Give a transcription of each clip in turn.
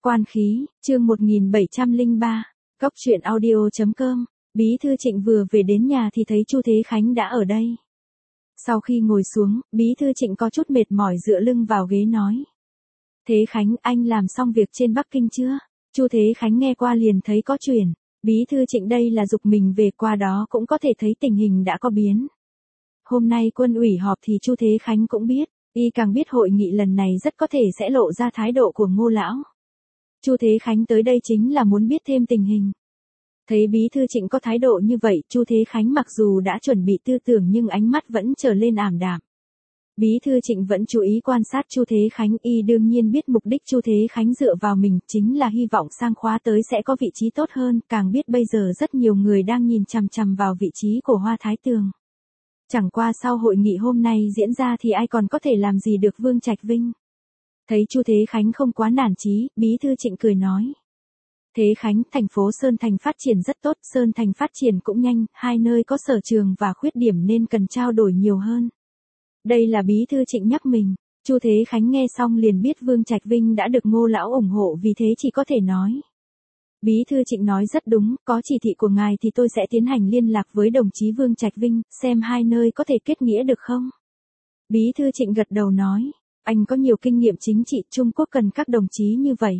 Quan khí, chương 1703, Cóc truyện audio.com. Bí thư Trịnh vừa về đến nhà thì thấy Chu Thế Khánh đã ở đây. Sau khi ngồi xuống, Bí thư Trịnh có chút mệt mỏi dựa lưng vào ghế nói. Thế Khánh, anh làm xong việc trên Bắc Kinh chưa? Chu Thế Khánh nghe qua liền thấy có chuyển. Bí thư Trịnh đây là giục mình về, qua đó cũng có thể thấy tình hình đã có biến. Hôm nay quân ủy họp thì Chu Thế Khánh cũng biết, y càng biết hội nghị lần này rất có thể sẽ lộ ra thái độ của Ngô lão. Chu Thế Khánh tới đây chính là muốn biết thêm tình hình. Thấy Bí thư Trịnh có thái độ như vậy, Chu Thế Khánh mặc dù đã chuẩn bị tư tưởng nhưng ánh mắt vẫn trở lên ảm đạm. Bí thư Trịnh vẫn chú ý quan sát Chu Thế Khánh, y đương nhiên biết mục đích Chu Thế Khánh dựa vào mình chính là hy vọng sang khóa tới sẽ có vị trí tốt hơn, càng biết bây giờ rất nhiều người đang nhìn chằm chằm vào vị trí của Hoa Thái Tường. Chẳng qua sau hội nghị hôm nay diễn ra thì ai còn có thể làm gì được Vương Trạch Vinh. Thấy Chu Thế Khánh không quá nản chí, Bí thư Trịnh cười nói. Thế Khánh, thành phố Sơn Thành phát triển rất tốt, Sơn Thành phát triển cũng nhanh, hai nơi có sở trường và khuyết điểm nên cần trao đổi nhiều hơn. Đây là Bí thư Trịnh nhắc mình. Chu Thế Khánh nghe xong liền biết Vương Trạch Vinh đã được Ngô lão ủng hộ, vì thế chỉ có thể nói. Bí thư Trịnh nói rất đúng, có chỉ thị của ngài thì tôi sẽ tiến hành liên lạc với đồng chí Vương Trạch Vinh, xem hai nơi có thể kết nghĩa được không? Bí thư Trịnh gật đầu nói, anh có nhiều kinh nghiệm chính trị, Trung Quốc cần các đồng chí như vậy.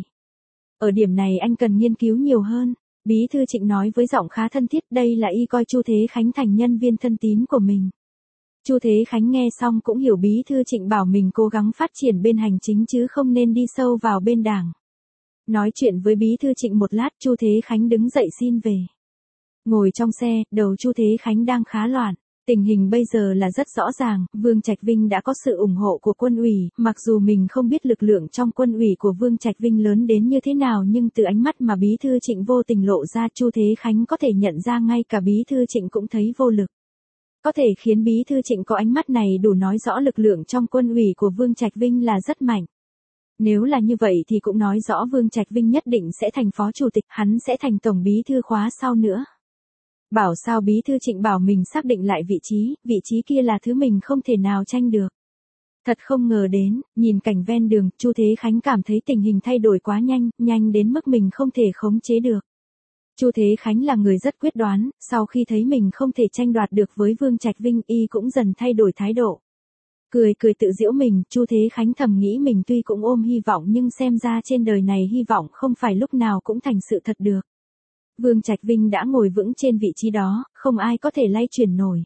Ở điểm này anh cần nghiên cứu nhiều hơn. Bí thư Trịnh nói với giọng khá thân thiết, đây là y coi Chu Thế Khánh thành nhân viên thân tín của mình. Chu Thế Khánh nghe xong cũng hiểu Bí thư Trịnh bảo mình cố gắng phát triển bên hành chính chứ không nên đi sâu vào bên đảng. Nói chuyện với Bí thư Trịnh một lát, Chu Thế Khánh đứng dậy xin về. Ngồi trong xe, đầu Chu Thế Khánh đang khá loạn. Tình hình bây giờ là rất rõ ràng, Vương Trạch Vinh đã có sự ủng hộ của quân ủy, mặc dù mình không biết lực lượng trong quân ủy của Vương Trạch Vinh lớn đến như thế nào nhưng từ ánh mắt mà Bí thư Trịnh vô tình lộ ra, Chu Thế Khánh có thể nhận ra ngay cả Bí thư Trịnh cũng thấy vô lực. Có thể khiến Bí thư Trịnh có ánh mắt này đủ nói rõ lực lượng trong quân ủy của Vương Trạch Vinh là rất mạnh. Nếu là như vậy thì cũng nói rõ Vương Trạch Vinh nhất định sẽ thành phó chủ tịch, hắn sẽ thành tổng bí thư khóa sau nữa. Bảo sao Bí thư Trịnh bảo mình xác định lại vị trí kia là thứ mình không thể nào tranh được. Thật không ngờ đến, nhìn cảnh ven đường, Chu Thế Khánh cảm thấy tình hình thay đổi quá nhanh, nhanh đến mức mình không thể khống chế được. Chu Thế Khánh là người rất quyết đoán, sau khi thấy mình không thể tranh đoạt được với Vương Trạch Vinh, y cũng dần thay đổi thái độ. Cười tự giễu mình, Chu Thế Khánh thầm nghĩ mình tuy cũng ôm hy vọng nhưng xem ra trên đời này hy vọng không phải lúc nào cũng thành sự thật được. Vương Trạch Vinh đã ngồi vững trên vị trí đó, không ai có thể lay chuyển nổi.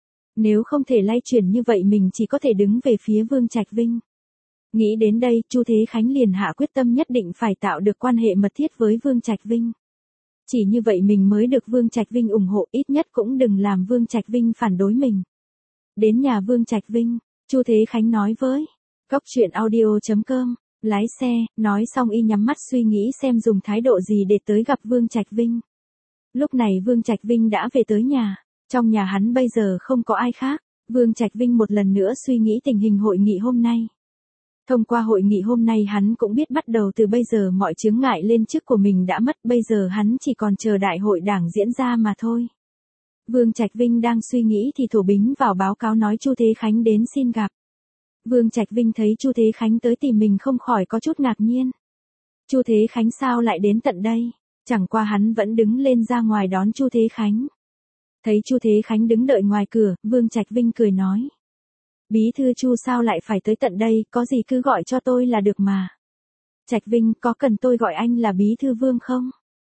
Nếu không thể lay chuyển như vậy mình chỉ có thể đứng về phía Vương Trạch Vinh. Nghĩ đến đây, Chu Thế Khánh liền hạ quyết tâm nhất định phải tạo được quan hệ mật thiết với Vương Trạch Vinh. Chỉ như vậy mình mới được Vương Trạch Vinh ủng hộ, ít nhất cũng đừng làm Vương Trạch Vinh phản đối mình. Đến nhà Vương Trạch Vinh, Chu Thế Khánh nói với Cóc truyện audio.com, lái xe, nói xong y nhắm mắt suy nghĩ xem dùng thái độ gì để tới gặp Vương Trạch Vinh. Lúc này Vương Trạch Vinh đã về tới nhà, trong nhà hắn bây giờ không có ai khác, Vương Trạch Vinh một lần nữa suy nghĩ tình hình hội nghị hôm nay. Thông qua hội nghị hôm nay hắn cũng biết bắt đầu từ bây giờ mọi chướng ngại lên chức của mình đã mất, bây giờ hắn chỉ còn chờ đại hội đảng diễn ra mà thôi. Vương Trạch Vinh đang suy nghĩ thì Thổ Bính vào báo cáo nói Chu Thế Khánh đến xin gặp. Vương Trạch Vinh thấy Chu Thế Khánh tới tìm mình không khỏi có chút ngạc nhiên. Chu Thế Khánh sao lại đến tận đây? Chẳng qua hắn vẫn đứng lên ra ngoài đón Chu Thế Khánh. Thấy Chu Thế Khánh đứng đợi ngoài cửa, Vương Trạch Vinh cười nói. Bí thư Chu sao lại phải tới tận đây, có gì cứ gọi cho tôi là được mà. Trạch Vinh, có cần tôi gọi anh là Bí thư Vương không?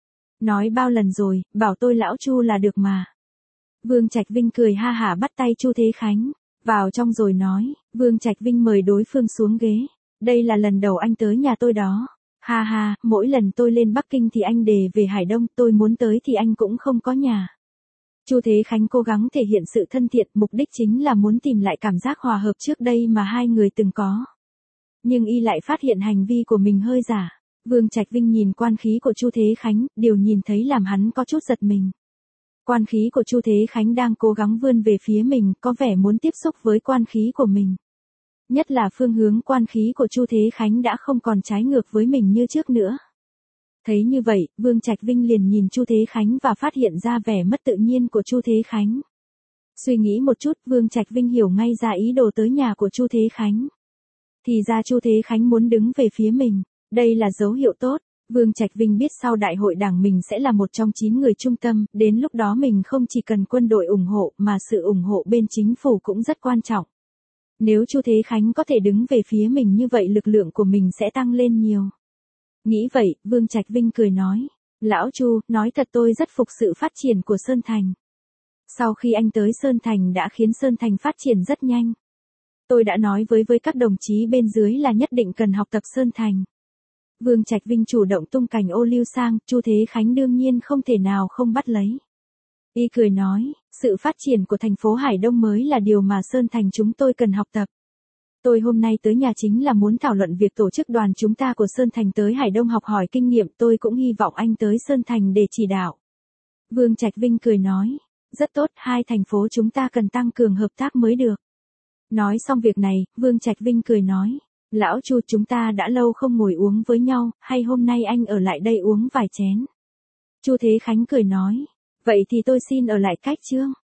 Nói bao lần rồi, bảo tôi lão Chu là được mà. Vương Trạch Vinh cười ha hả bắt tay Chu Thế Khánh. Vào trong rồi nói, Vương Trạch Vinh mời đối phương xuống ghế. Đây là lần đầu anh tới nhà tôi đó. Ha ha, mỗi lần tôi lên Bắc Kinh thì anh đề về Hải Đông, tôi muốn tới thì anh cũng không có nhà. Chu Thế Khánh cố gắng thể hiện sự thân thiện, mục đích chính là muốn tìm lại cảm giác hòa hợp trước đây mà hai người từng có. Nhưng y lại phát hiện hành vi của mình hơi giả. Vương Trạch Vinh nhìn quan khí của Chu Thế Khánh, điều nhìn thấy làm hắn có chút giật mình. Quan khí của Chu Thế Khánh đang cố gắng vươn về phía mình, có vẻ muốn tiếp xúc với quan khí của mình. Nhất là phương hướng quan khí của Chu Thế Khánh đã không còn trái ngược với mình như trước nữa. Thấy như vậy, Vương Trạch Vinh liền nhìn Chu Thế Khánh và phát hiện ra vẻ mất tự nhiên của Chu Thế Khánh. Suy nghĩ một chút, Vương Trạch Vinh hiểu ngay ra ý đồ tới nhà của Chu Thế Khánh. Thì ra Chu Thế Khánh muốn đứng về phía mình, đây là dấu hiệu tốt. Vương Trạch Vinh biết sau đại hội đảng mình sẽ là một trong 9 người trung tâm, đến lúc đó mình không chỉ cần quân đội ủng hộ mà sự ủng hộ bên chính phủ cũng rất quan trọng. Nếu Chu Thế Khánh có thể đứng về phía mình như vậy lực lượng của mình sẽ tăng lên nhiều. Nghĩ vậy, Vương Trạch Vinh cười nói. Lão Chu, nói thật tôi rất phục sự phát triển của Sơn Thành. Sau khi anh tới Sơn Thành đã khiến Sơn Thành phát triển rất nhanh. Tôi đã nói với các đồng chí bên dưới là nhất định cần học tập Sơn Thành. Vương Trạch Vinh chủ động tung cành ô liu sang, Chu Thế Khánh đương nhiên không thể nào không bắt lấy. Y cười nói, sự phát triển của thành phố Hải Đông mới là điều mà Sơn Thành chúng tôi cần học tập. Tôi hôm nay tới nhà chính là muốn thảo luận việc tổ chức đoàn chúng ta của Sơn Thành tới Hải Đông học hỏi kinh nghiệm, tôi cũng hy vọng anh tới Sơn Thành để chỉ đạo. Vương Trạch Vinh cười nói, rất tốt, hai thành phố chúng ta cần tăng cường hợp tác mới được. Nói xong việc này, Vương Trạch Vinh cười nói, lão Chu chúng ta đã lâu không ngồi uống với nhau, hay hôm nay anh ở lại đây uống vài chén. Chu Thế Khánh cười nói, vậy thì tôi xin ở lại cách Trương.